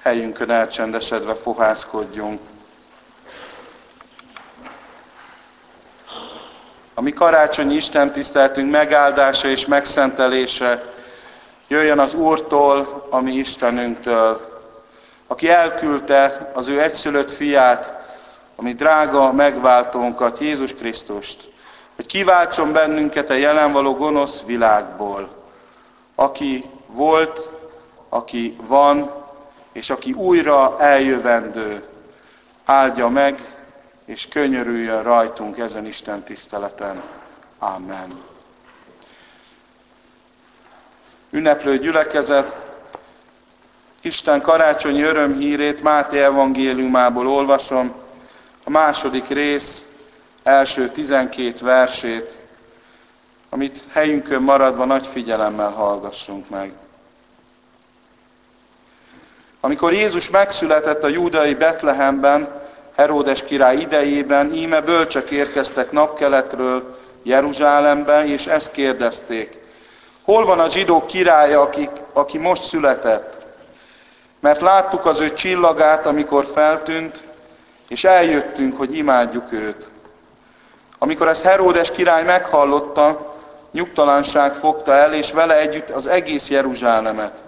helyünkön elcsendesedve fohászkodjunk. A mi karácsonyi istentiszteletünk megáldása és megszentelése jöjjön az Úrtól, a mi Istenünktől, aki elküldte az ő egyszülött fiát, a mi drága megváltónkat, Jézus Krisztust, hogy kiváltson bennünket a jelen való gonosz világból, aki volt, aki van, és aki újra eljövendő, áldja meg, és könyörüljön rajtunk ezen Isten tiszteleten. Amen. Ünneplő gyülekezet, Isten karácsonyi örömhírét Máté evangéliumából olvasom, a második rész első 12 versét, amit helyünkön maradva nagy figyelemmel hallgassunk meg. Amikor Jézus megszületett a júdeai Betlehemben, Heródes király idejében, íme bölcsek érkeztek napkeletről Jeruzsálembe, és ezt kérdezték: hol van a zsidók királya, aki most született? Mert láttuk az ő csillagát, amikor feltűnt, és eljöttünk, hogy imádjuk őt. Amikor ezt Heródes király meghallotta, nyugtalanság fogta el, és vele együtt az egész Jeruzsálemet.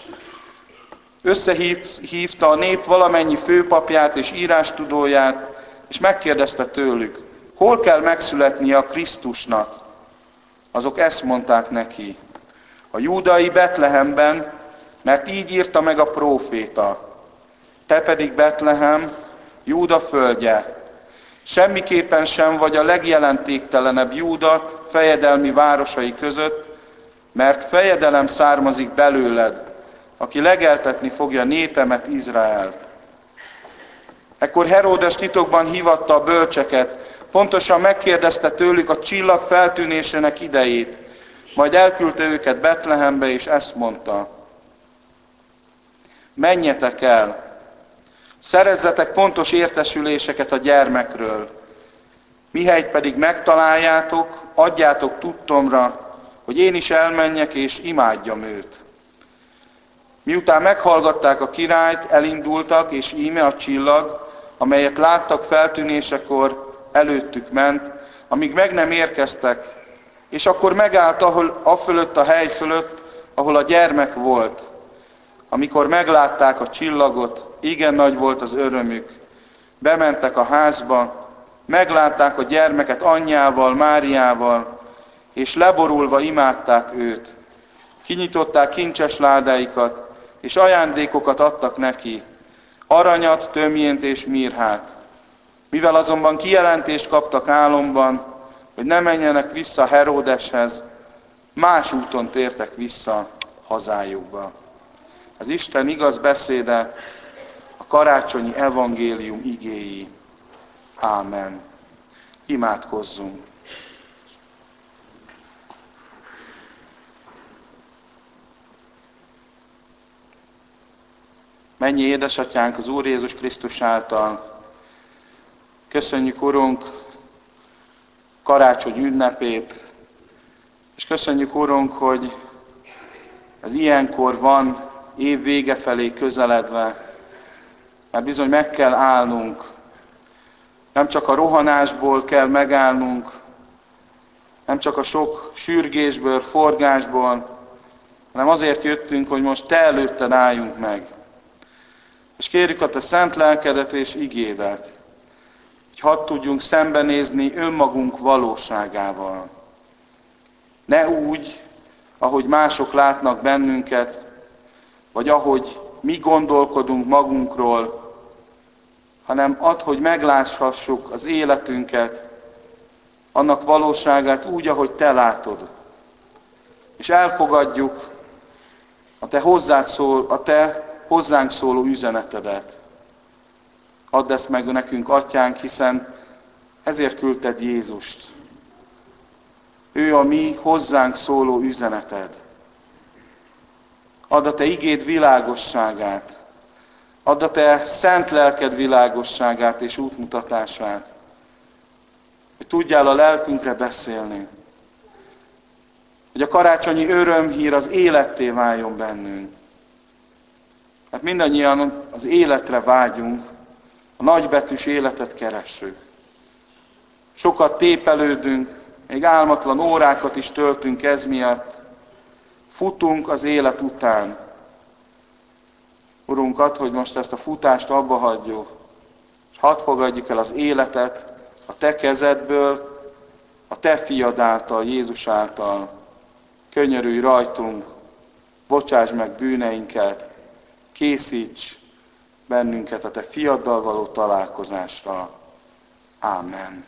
Összehívta a nép valamennyi főpapját és írástudóját, és megkérdezte tőlük, hol kell megszületnie a Krisztusnak. Azok ezt mondták neki: a júdai Betlehemben, mert így írta meg a próféta. Te pedig Betlehem, Júda földje, semmiképpen sem vagy a legjelentéktelenebb Júda fejedelmi városai között, mert fejedelem származik belőled, aki legeltetni fogja népemet, Izraelt. Ekkor Heródes titokban hívatta a bölcseket, pontosan megkérdezte tőlük a csillag feltűnésének idejét, majd elküldte őket Betlehembe, és ezt mondta: menjetek el, szerezzetek pontos értesüléseket a gyermekről, mihelyt pedig megtaláljátok, adjátok tudtomra, hogy én is elmenjek és imádjam őt. Miután meghallgatták a királyt, elindultak, és íme a csillag, amelyet láttak feltűnésekor, előttük ment, amíg meg nem érkeztek, és akkor megállt afölött a hely fölött, ahol a gyermek volt. Amikor meglátták a csillagot, igen nagy volt az örömük. Bementek a házba, meglátták a gyermeket anyjával, Máriával, és leborulva imádták őt. Kinyitották kincses ládáikat, és ajándékokat adtak neki, aranyat, tömjént és mirhát. Mivel azonban kijelentést kaptak álomban, hogy ne menjenek vissza Heródeshez, más úton tértek vissza hazájukba. Az Isten igaz beszéde, a karácsonyi evangélium igéi. Ámen. Imádkozzunk. Mennyi édesatyánk az Úr Jézus Krisztus által. Köszönjük, Urunk, karácsony ünnepét, és köszönjük, Urunk, hogy ez ilyenkor van, év vége felé közeledve, mert bizony meg kell állnunk. Nem csak a rohanásból kell megállnunk, nem csak a sok sürgésből, forgásból, hanem azért jöttünk, hogy most Te előtted álljunk meg. És kérjük a Te szent lelkedet és igédet, hogy hadd tudjunk szembenézni önmagunk valóságával. Ne úgy, ahogy mások látnak bennünket, vagy ahogy mi gondolkodunk magunkról, hanem add, hogy megláthassuk az életünket, annak valóságát úgy, ahogy Te látod. És elfogadjuk a Te hozzánk szóló üzenetedet. Add ezt meg nekünk, Atyánk, hiszen ezért küldted Jézust. Ő a mi hozzánk szóló üzeneted. Add a Te igéd világosságát. Add a Te szent lelked világosságát és útmutatását. Hogy tudjál a lelkünkre beszélni. Hogy a karácsonyi örömhír az életté váljon bennünk. Mert mindannyian az életre vágyunk, a nagybetűs életet keressük. Sokat tépelődünk, még álmatlan órákat is töltünk ez miatt. Futunk az élet után. Urunk, add, hogy most ezt a futást abba hagyjuk, és hadd fogadjuk el az életet a Te kezedből, a Te fiad által, Jézus által. Könyörülj rajtunk, bocsáss meg bűneinket, készíts bennünket a Te fiaddal való találkozásra. Ámen.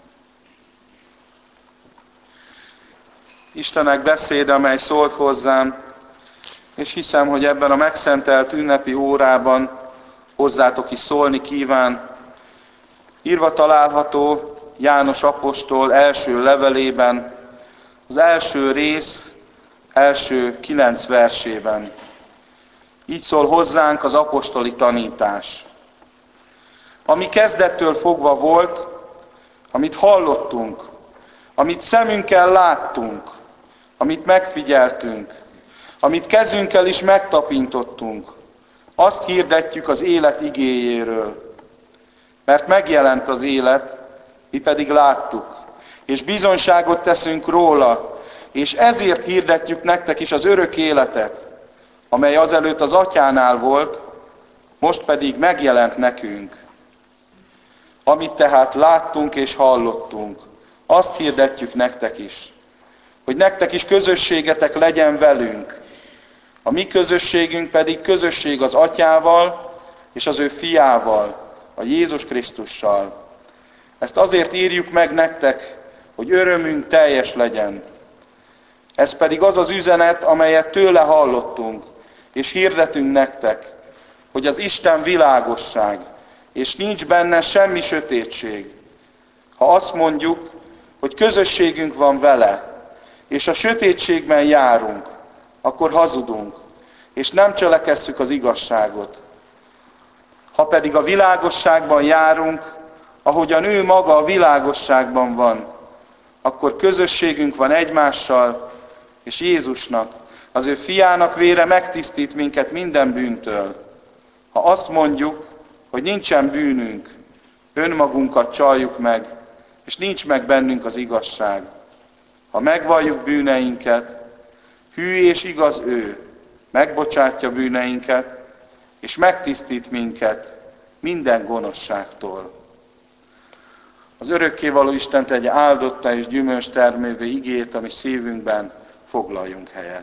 Istenek beszéde, amely szólt hozzám, és hiszem, hogy ebben a megszentelt ünnepi órában hozzátok is szólni kíván. Írva található János apostol első levelében, az első rész, első 9 versében. Így szól hozzánk az apostoli tanítás. Ami kezdettől fogva volt, amit hallottunk, amit szemünkkel láttunk, amit megfigyeltünk, amit kezünkkel is megtapintottunk, azt hirdetjük az élet igéjéről. Mert megjelent az élet, mi pedig láttuk, és bizonyságot teszünk róla, és ezért hirdetjük nektek is az örök életet, amely azelőtt az Atyánál volt, most pedig megjelent nekünk. Amit tehát láttunk és hallottunk, azt hirdetjük nektek is, hogy nektek is közösségetek legyen velünk. A mi közösségünk pedig közösség az Atyával és az ő fiával, a Jézus Krisztussal. Ezt azért írjuk meg nektek, hogy örömünk teljes legyen. Ez pedig az az üzenet, amelyet tőle hallottunk, és hirdetünk nektek, hogy az Isten világosság, és nincs benne semmi sötétség. Ha azt mondjuk, hogy közösségünk van vele, és a sötétségben járunk, akkor hazudunk, és nem cselekesszük az igazságot. Ha pedig a világosságban járunk, ahogyan ő maga a világosságban van, akkor közösségünk van egymással, és Jézusnak, az ő fiának vére megtisztít minket minden bűntől. Ha azt mondjuk, hogy nincsen bűnünk, önmagunkat csaljuk meg, és nincs meg bennünk az igazság. Ha megvalljuk bűneinket, hű és igaz ő, megbocsátja bűneinket, és megtisztít minket minden gonoszságtól. Az örökkévaló Isten tegye áldotta és gyümölcs termővé igét, ami szívünkben, foglaljunk helyet.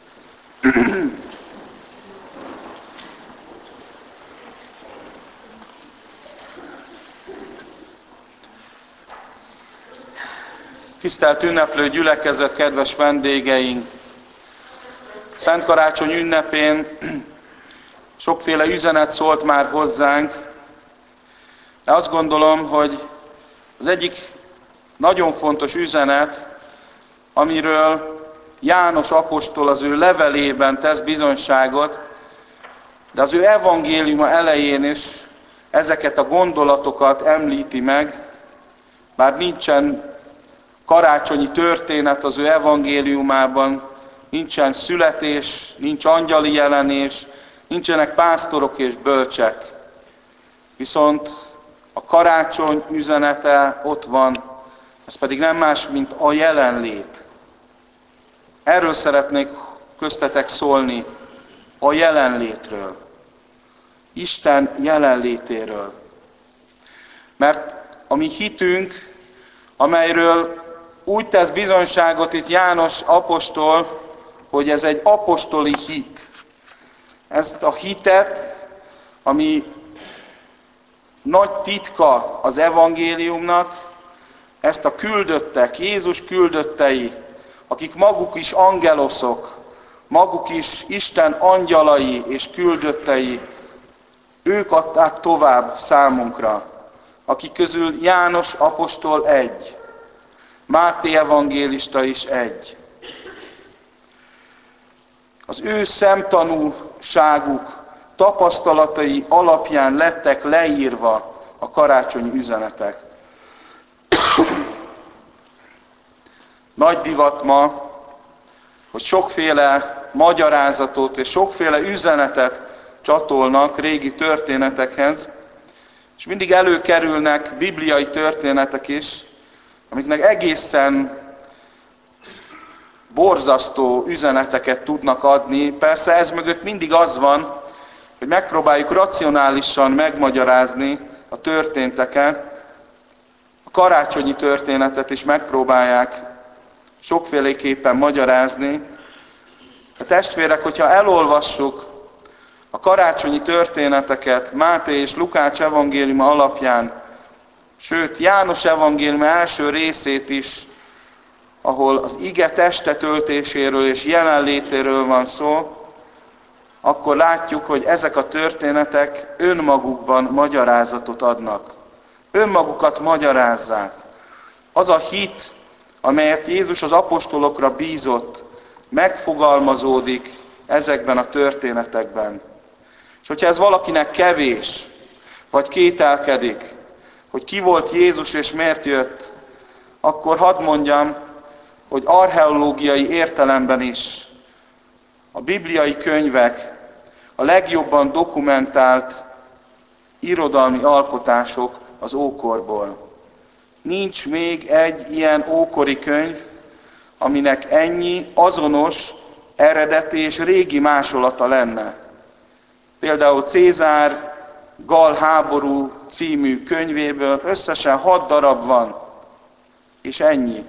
Tisztelt ünneplő gyülekezet, kedves vendégeink! Szent Karácsony ünnepén sokféle üzenet szólt már hozzánk, de azt gondolom, hogy az egyik nagyon fontos üzenet, amiről János apostol az ő levelében tesz bizonyságot, de az ő evangéliuma elején is ezeket a gondolatokat említi meg, bár nincsen karácsonyi történet az ő evangéliumában, nincsen születés, nincs angyali jelenés, nincsenek pásztorok és bölcsek. Viszont a karácsony üzenete ott van, ez pedig nem más, mint a jelenlét. Erről szeretnék köztetek szólni, a jelenlétről. Isten jelenlétéről. Mert a mi hitünk, amelyről úgy tesz bizonyságot itt János apostol, hogy ez egy apostoli hit. Ezt a hitet, ami nagy titka az evangéliumnak, ezt a küldöttek, Jézus küldöttei, akik maguk is angeloszok, maguk is Isten angyalai és küldöttei, ők adták tovább számunkra, akik közül János apostol egy, Máté evangélista is egy. Az ő szemtanúságuk, tapasztalatai alapján lettek leírva a karácsonyi üzenetek. Nagy divat ma, hogy sokféle magyarázatot és sokféle üzenetet csatolnak régi történetekhez, és mindig előkerülnek bibliai történetek is, amiknek egészen borzasztó üzeneteket tudnak adni. Persze ez mögött mindig az van, hogy megpróbáljuk racionálisan megmagyarázni a történteket. A karácsonyi történetet is megpróbálják sokféleképpen magyarázni. A testvérek, hogyha elolvassuk a karácsonyi történeteket Máté és Lukács evangéliuma alapján, sőt János evangéliuma első részét is, ahol az ige testetöltéséről és jelenlétéről van szó, akkor látjuk, hogy ezek a történetek önmagukban magyarázatot adnak. Önmagukat magyarázzák. Az a hit, amelyet Jézus az apostolokra bízott, megfogalmazódik ezekben a történetekben. És hogyha ez valakinek kevés, vagy kételkedik, hogy ki volt Jézus és miért jött, akkor hadd mondjam, hogy archeológiai értelemben is a bibliai könyvek a legjobban dokumentált irodalmi alkotások az ókorból. Nincs még egy ilyen ókori könyv, aminek ennyi azonos, eredeti és régi másolata lenne. Például Cézár Gal háború című könyvéből összesen 6 darab van, és ennyi.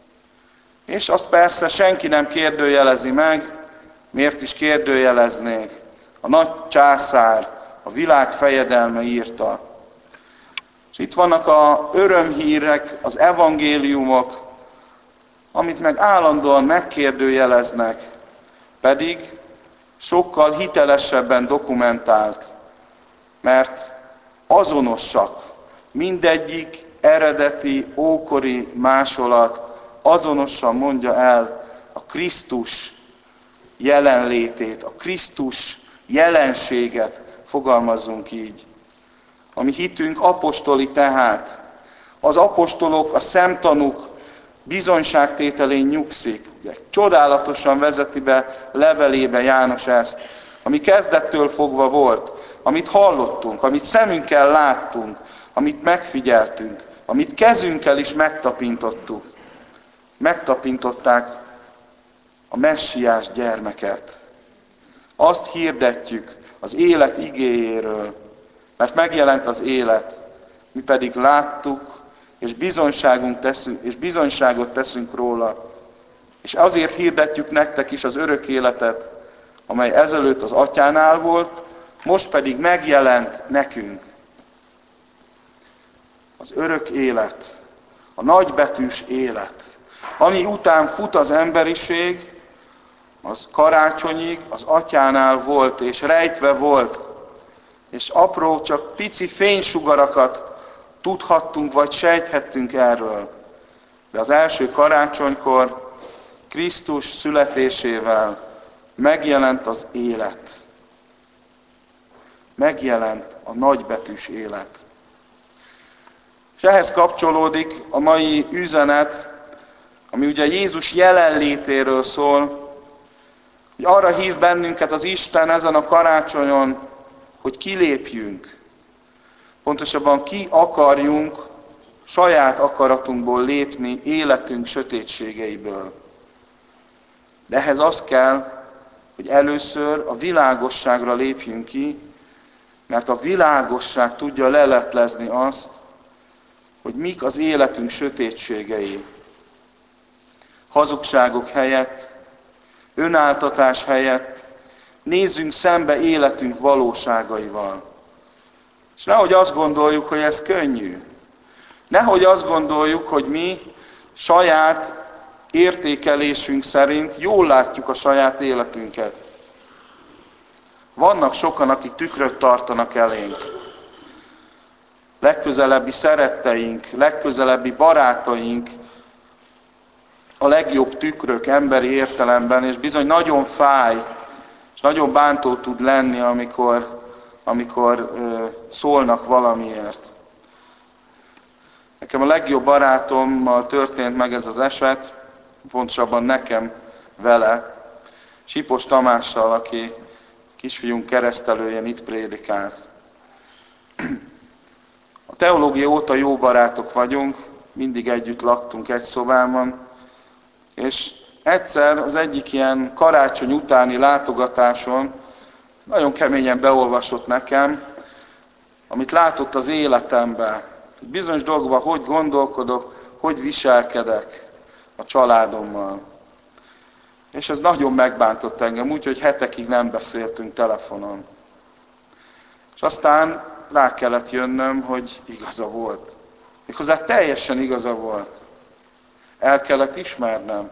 És azt persze senki nem kérdőjelezi meg, miért is kérdőjeleznék. A nagy császár, a világ fejedelme írta. És itt vannak az örömhírek, az evangéliumok, amit meg állandóan megkérdőjeleznek, pedig sokkal hitelesebben dokumentált, mert azonosak. Mindegyik eredeti, ókori másolat azonosan mondja el a Krisztus jelenlétét, a Krisztus jelenséget, fogalmazzunk így. A mi hitünk apostoli tehát. Az apostolok, a szemtanúk bizonyságtételén nyugszik. Ugye, csodálatosan vezeti be levelébe János ezt, ami kezdettől fogva volt, amit hallottunk, amit szemünkkel láttunk, amit megfigyeltünk, amit kezünkkel is megtapintottuk. Megtapintották a messiás gyermeket. Azt hirdetjük az élet igéjéről, mert megjelent az élet, mi pedig láttuk, és bizonyságot teszünk róla. És azért hirdetjük nektek is az örök életet, amely ezelőtt az Atyánál volt, most pedig megjelent nekünk. Az örök élet, a nagybetűs élet, ami után fut az emberiség, az karácsonyig az Atyánál volt, és rejtve volt, és apró, csak pici fénysugarakat tudhattunk, vagy sejthettünk erről. De az első karácsonykor Krisztus születésével megjelent az élet. Megjelent a nagybetűs élet. És ehhez kapcsolódik a mai üzenet, ami ugye Jézus jelenlétéről szól, hogy arra hív bennünket az Isten ezen a karácsonyon, hogy kilépjünk. Pontosabban ki akarjunk saját akaratunkból lépni életünk sötétségeiből. De ehhez az kell, hogy először a világosságra lépjünk ki, mert a világosság tudja leleplezni azt, hogy mik az életünk sötétségei. Hazugságok helyett, önáltatás helyett nézzünk szembe életünk valóságaival. És nehogy azt gondoljuk, hogy ez könnyű. Nehogy azt gondoljuk, hogy mi saját értékelésünk szerint jól látjuk a saját életünket. Vannak sokan, akik tükröt tartanak elénk. Legközelebbi szeretteink, legközelebbi barátaink, a legjobb tükrök emberi értelemben, és bizony nagyon fáj, és nagyon bántó tud lenni, amikor szólnak valamiért. Nekem a legjobb barátommal történt meg ez az eset, pontosabban nekem vele, Sipos Tamással, aki kisfiunk keresztelőjén itt prédikált. A teológia óta jó barátok vagyunk, mindig együtt laktunk egy szobában, és egyszer az egyik ilyen karácsony utáni látogatáson nagyon keményen beolvasott nekem, amit látott az életemben. Bizonyos dolgokban hogy gondolkodok, hogy viselkedek a családommal. És ez nagyon megbántott engem, úgyhogy hetekig nem beszéltünk telefonon. És aztán rá kellett jönnöm, hogy igaza volt. Méghozzá teljesen igaza volt. El kellett ismernem.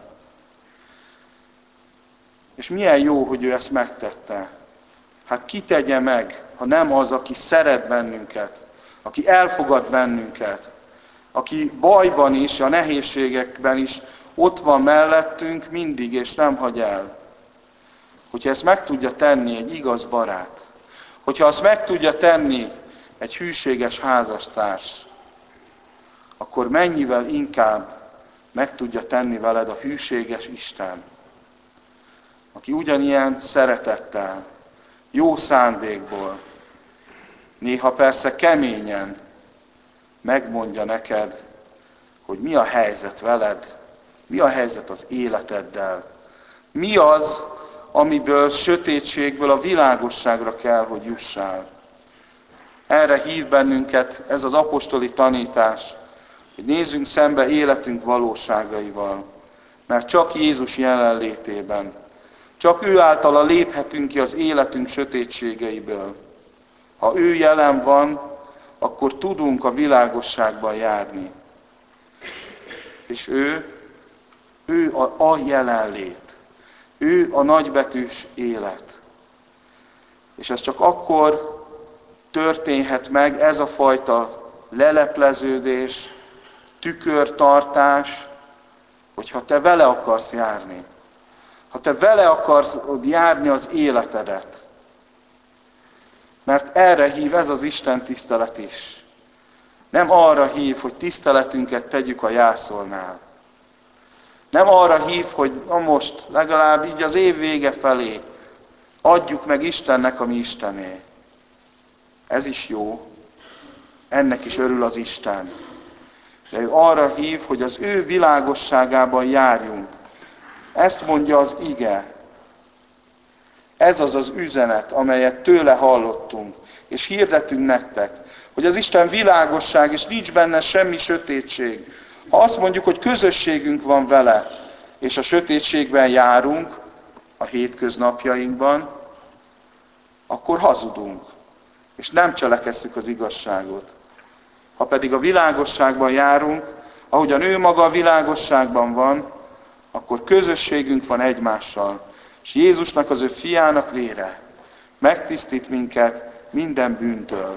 És milyen jó, hogy ő ezt megtette. Hát ki tegye meg, ha nem az, aki szeret bennünket, aki elfogad bennünket, aki bajban is, a nehézségekben is ott van mellettünk mindig, és nem hagy el. Hogyha ezt meg tudja tenni egy igaz barát, hogyha azt meg tudja tenni egy hűséges házastárs, akkor mennyivel inkább meg tudja tenni veled a hűséges Isten, aki ugyanilyen szeretettel, jó szándékból, néha persze keményen megmondja neked, hogy mi a helyzet veled, mi a helyzet az életeddel, mi az, amiből sötétségből a világosságra kell, hogy jussál. Erre hív bennünket ez az apostoli tanítás, hogy nézzünk szembe életünk valóságaival, mert csak Jézus jelenlétében, csak ő általa léphetünk ki az életünk sötétségeiből. Ha ő jelen van, akkor tudunk a világosságban járni. És ő a jelenlét. Ő a nagybetűs élet. És ez csak akkor történhet meg, ez a fajta lelepleződés, tükörtartás, hogyha te vele akarsz járni. Ha te vele akarsz járni az életedet. Mert erre hív ez az Isten tisztelet is. Nem arra hív, hogy tiszteletünket tegyük a jászolnál. Nem arra hív, hogy na most legalább így az év vége felé adjuk meg Istennek, ami Istené. Ez is jó. Ennek is örül az Isten. De ő arra hív, hogy az ő világosságában járjunk. Ezt mondja az ige. Ez az az üzenet, amelyet tőle hallottunk, és hirdetünk nektek, hogy az Isten világosság, és nincs benne semmi sötétség. Ha azt mondjuk, hogy közösségünk van vele, és a sötétségben járunk, a hétköznapjainkban, akkor hazudunk, és nem cselekesszük az igazságot. Ha pedig a világosságban járunk, ahogyan ő maga a világosságban van, akkor közösségünk van egymással. És Jézusnak, az ő fiának vére megtisztít minket minden bűntől.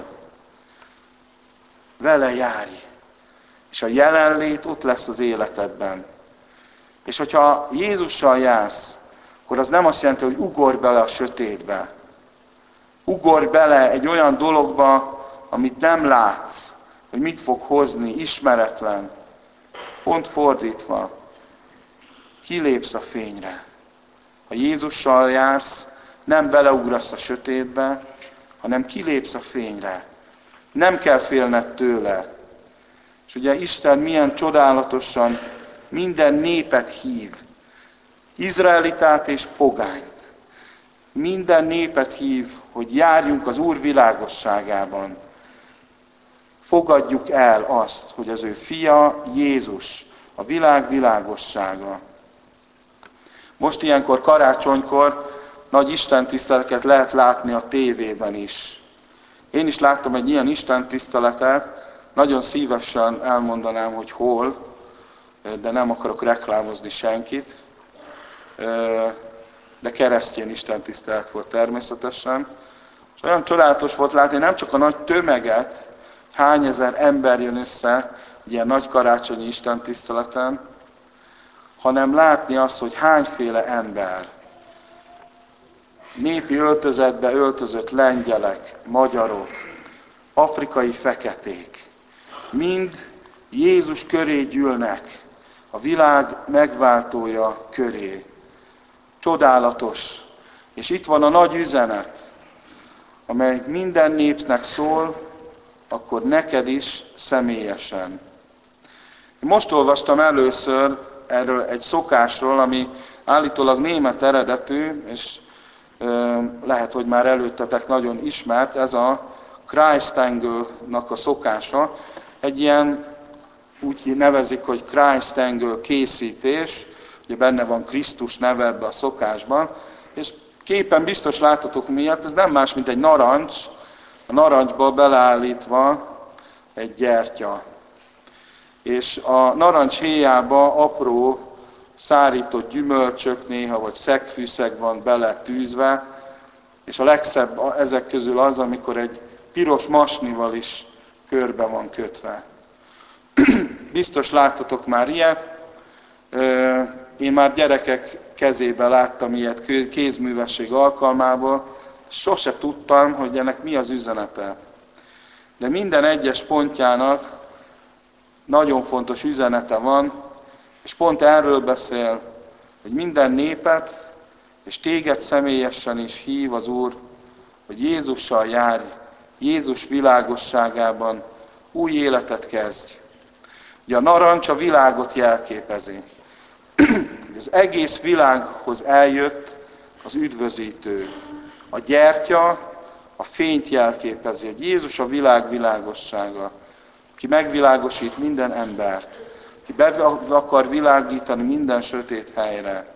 Vele járj, és a jelenlét ott lesz az életedben. És hogyha Jézussal jársz, akkor az nem azt jelenti, hogy ugorj bele a sötétbe. Ugorj bele egy olyan dologba, amit nem látsz, hogy mit fog hozni, ismeretlen. Pont fordítva, kilépsz a fényre. Ha Jézussal jársz, nem beleugrasz a sötétbe, hanem kilépsz a fényre. Nem kell félned tőle. És ugye Isten milyen csodálatosan minden népet hív. Izraelitát és pogányt. Minden népet hív, hogy járjunk az Úr világosságában. Fogadjuk el azt, hogy az ő fia Jézus, a világ világossága. Most ilyenkor karácsonykor nagy istentiszteleteket lehet látni a tévében is. Én is láttam egy ilyen istentiszteletet, nagyon szívesen elmondanám, hogy hol, de nem akarok reklámozni senkit. De keresztény istentisztelet volt természetesen. És olyan csodálatos volt látni, nem csak a nagy tömeget, hány ezer ember jön össze ilyen nagy karácsonyi istentiszteleten, hanem látni azt, hogy hányféle ember, népi öltözetbe öltözött lengyelek, magyarok, afrikai feketék, mind Jézus köré gyűlnek, a világ megváltója köré. Csodálatos. És itt van a nagy üzenet. amely minden népnek szól, akkor neked is személyesen. Most olvastam először erről egy szokásról, ami állítólag német eredetű, és lehet, hogy már előttetek nagyon ismert, ez a Christangel-nak a szokása. Egy ilyen, úgy nevezik, hogy Christangel készítés, ugye benne van Krisztus neve ebbe a szokásban, és képen biztos láttatok miatt, ez nem más, mint egy narancs, a narancsba beleállítva egy gyertya. És a narancs héjába apró szárított gyümölcsök néha, vagy szegfűszeg van bele tűzve, és a legszebb ezek közül az, amikor egy piros masnival is körbe van kötve. Biztos láttatok már ilyet. Én már gyerekek kezébe láttam ilyet kézművesség alkalmából. Sose tudtam, hogy ennek mi az üzenete. De minden egyes pontjának nagyon fontos üzenete van, és pont erről beszél, hogy minden népet, és téged személyesen is hív az Úr, hogy Jézussal járj, Jézus világosságában új életet kezdj. Ugye a narancs a világot jelképezi. Az egész világhoz eljött az üdvözítő. A gyertya a fényt jelképezi, hogy Jézus a világ világossága, aki megvilágosít minden embert, aki be akar világítani minden sötét helyre.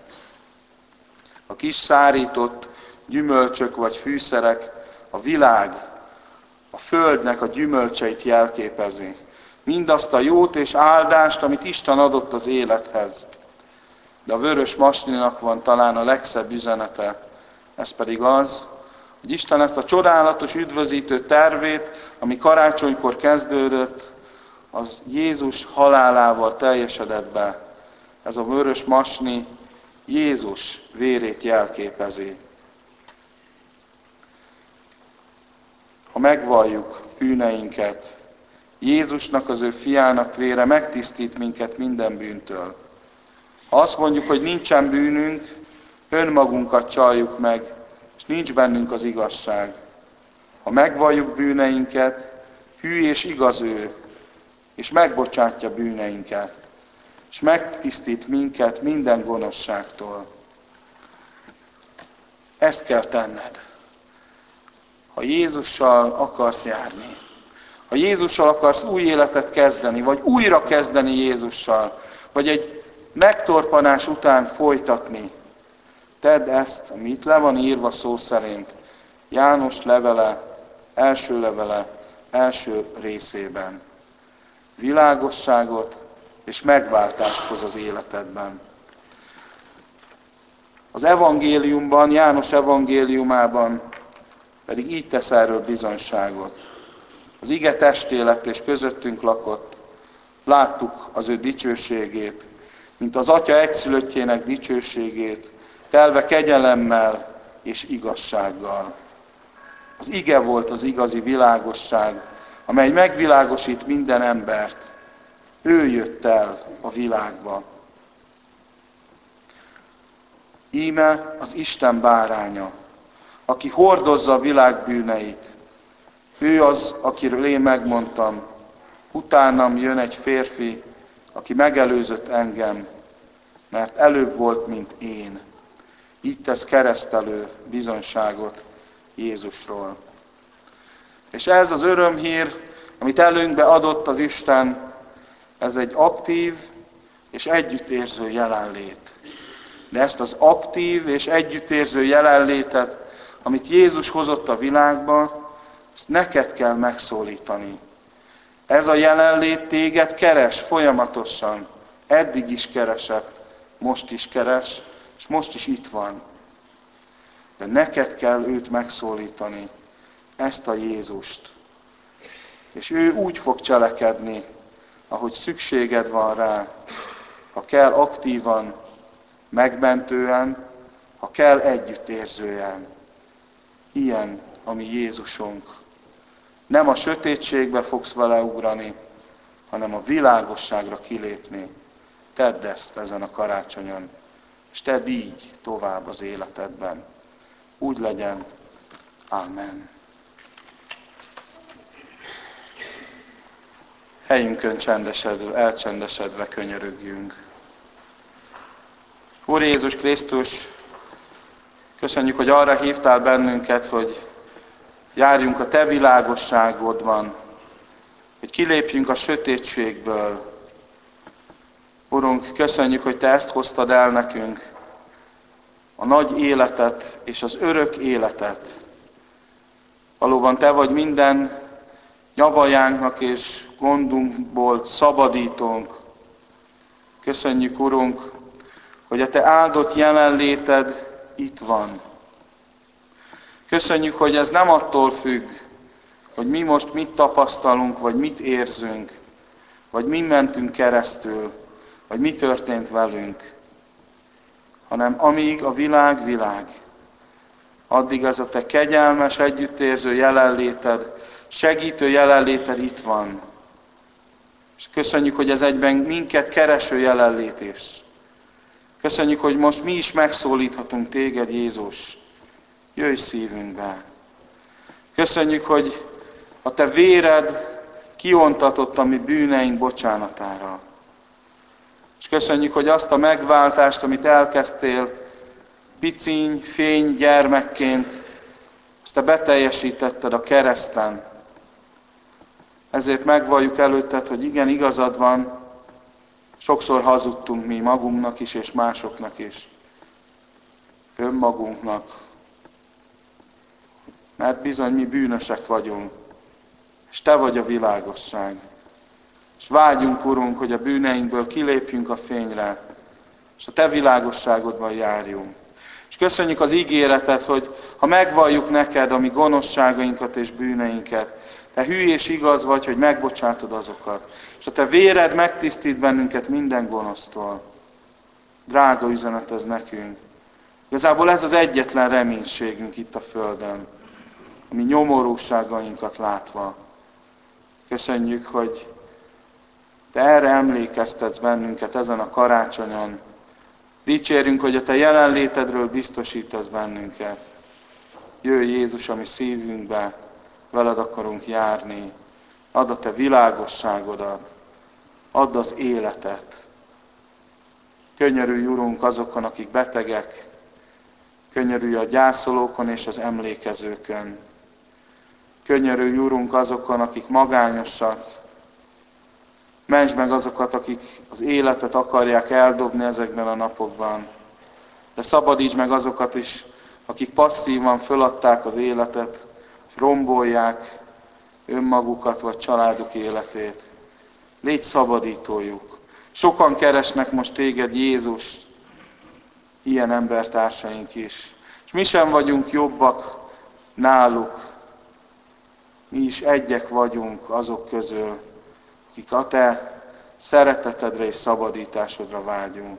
A kis szárított gyümölcsök vagy fűszerek a világ, a földnek a gyümölcseit jelképezi. Mindazt a jót és áldást, amit Isten adott az élethez. De a vörös masninak van talán a legszebb üzenete, ez pedig az, hogy Isten ezt a csodálatos üdvözítő tervét, ami karácsonykor kezdődött, az Jézus halálával teljesedett be. Ez a vörös masni Jézus vérét jelképezi. Ha megvalljuk bűneinket, Jézusnak, az ő fiának vére megtisztít minket minden bűntől. Ha azt mondjuk, hogy nincsen bűnünk, önmagunkat csaljuk meg, és nincs bennünk az igazság. Ha megvalljuk bűneinket, hű és igaz ő, és megbocsátja bűneinket, és megtisztít minket minden gonoszságtól. Ezt kell tenned. Ha Jézussal akarsz járni, ha Jézussal akarsz új életet kezdeni, vagy újra kezdeni Jézussal, vagy egy megtorpanás után folytatni, tedd ezt, ami itt le van írva szó szerint, János levele, első részében. Világosságot és megváltást hoz az életedben. Az evangéliumban, János evangéliumában pedig így tesz erről bizonyságot. Az ige testé lett és közöttünk lakott, láttuk az ő dicsőségét, mint az Atya egyszülöttjének dicsőségét, telve kegyelemmel és igazsággal. Az ige volt az igazi világosság, amely megvilágosít minden embert. Ő jött el a világba. Íme az Isten báránya, aki hordozza a világ bűneit. Ő az, akiről én megmondtam, utánam jön egy férfi, aki megelőzött engem, mert előbb volt, mint én. Így tesz keresztelő bizonyságot Jézusról. És ez az örömhír, amit előnkbe adott az Isten, ez egy aktív és együttérző jelenlét. De ezt az aktív és együttérző jelenlétet, amit Jézus hozott a világba, ezt neked kell megszólítani. Ez a jelenlét téged keres folyamatosan. Eddig is keresett, most is keres, és most is itt van. De neked kell őt megszólítani, ezt a Jézust. És ő úgy fog cselekedni, ahogy szükséged van rá, ha kell aktívan, megmentően, ha kell együttérzően. Ilyen a mi Jézusunk. Nem a sötétségbe fogsz vele ugrani, hanem a világosságra kilépni. Tedd ezt ezen a karácsonyon, és tedd így tovább az életedben. Úgy legyen. Amen. helyünkön elcsendesedve könyörögjünk. Úr Jézus Krisztus, köszönjük, hogy arra hívtál bennünket, hogy járjunk a Te világosságodban, hogy kilépjünk a sötétségből. Urunk, köszönjük, hogy Te ezt hoztad el nekünk, a nagy életet és az örök életet. Valóban Te vagy minden nyavajánknak és gondunkból szabadítónk. Köszönjük, Urunk, hogy a Te áldott jelenléted itt van. Köszönjük, hogy ez nem attól függ, hogy mi most mit tapasztalunk, vagy mit érzünk, vagy mi mentünk keresztül, vagy mi történt velünk, hanem amíg a világ, addig ez a Te kegyelmes, együttérző jelenléted, segítő jelenléted itt van. És köszönjük, hogy ez egyben minket kereső jelenlét is. Köszönjük, hogy most mi is megszólíthatunk Téged, Jézus. Jöjj szívünkbe. Köszönjük, hogy a Te véred kiontatott a mi bűneink bocsánatára. És köszönjük, hogy azt a megváltást, amit elkezdtél piciny, fény gyermekként, azt Te beteljesítetted a kereszten. Ezért megvalljuk előtted, hogy igen, igazad van, sokszor hazudtunk mi magunknak is, és másoknak is. Önmagunknak. Mert bizony mi bűnösek vagyunk, és Te vagy a világosság. És vágyunk, Urunk, hogy a bűneinkből kilépjünk a fényre, és a Te világosságodban járjunk. És köszönjük az ígéretet, hogy ha megvalljuk neked a mi gonoszságainkat és bűneinket, Te hű és igaz vagy, hogy megbocsátod azokat. És a Te véred megtisztít bennünket minden gonosztól. Drága üzenet ez nekünk. Igazából ez az egyetlen reménységünk itt a Földön, a mi nyomorúságainkat látva. Köszönjük, hogy Te erre emlékeztetsz bennünket ezen a karácsonyon. Dicsérünk, hogy a Te jelenlétedről biztosítasz bennünket. Jöjj Jézus a mi szívünkbe, veled akarunk járni. Add a Te világosságodat, add az életet. Könyörülj, Urunk, azokon, akik betegek, könyörülj a gyászolókon és az emlékezőkön. Könyörülj, Urunk, azokon, akik magányosak. Mentsd meg azokat, akik az életet akarják eldobni ezekben a napokban. De szabadítsd meg azokat is, akik passzívan föladták az életet, és rombolják önmagukat vagy családuk életét. Légy szabadítójuk. Sokan keresnek most Téged, Jézust, ilyen embertársaink is. És mi sem vagyunk jobbak náluk. Mi is egyek vagyunk azok közül, akik a Te szeretetedre és szabadításodra vágyunk.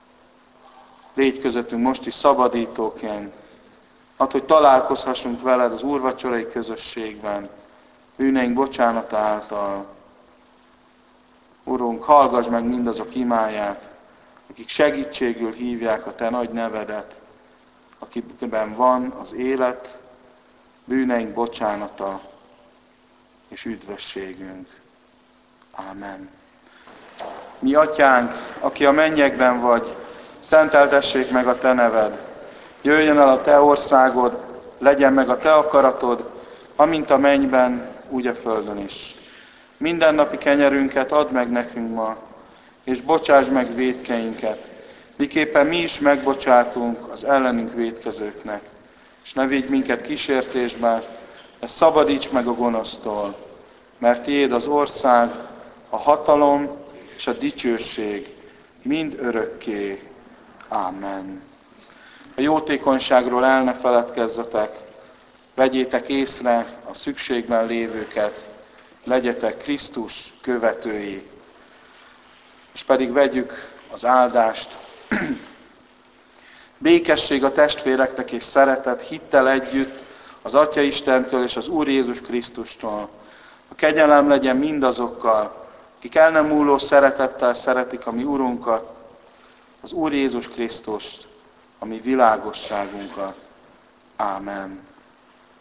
Légy közöttünk most is szabadítóként, add, hogy találkozhassunk veled az úrvacsorai közösségben, bűneink bocsánata által. Urunk, hallgass meg mindazok imáját, akik segítségül hívják a Te nagy nevedet, akikben van az élet, bűneink bocsánata és üdvösségünk. Ámen. Mi Atyánk, aki a mennyekben vagy, szenteltessék meg a Te neved. Jöjjön el a Te országod, legyen meg a Te akaratod, amint a mennyben, úgy a földön is. Mindennapi kenyerünket add meg nekünk ma, és bocsáss meg vétkeinket, miképpen mi is megbocsátunk az ellenünk vétkezőknek. És ne vigy minket kísértésbe, de szabadíts meg a gonosztól, mert Tiéd az ország, a hatalom és a dicsőség mind örökké. Ámen. A jótékonyságról el ne feledkezzetek, vegyétek észre a szükségben lévőket, legyetek Krisztus követői. És pedig vegyük az áldást. Békesség a testvéreknek és szeretet, hittel együtt az Atya Istentől és az Úr Jézus Krisztustól. A kegyelem legyen mindazokkal, akik el nem múló szeretettel szeretik a mi Urunkat, az Úr Jézus Krisztust, a mi világosságunkat. Ámen.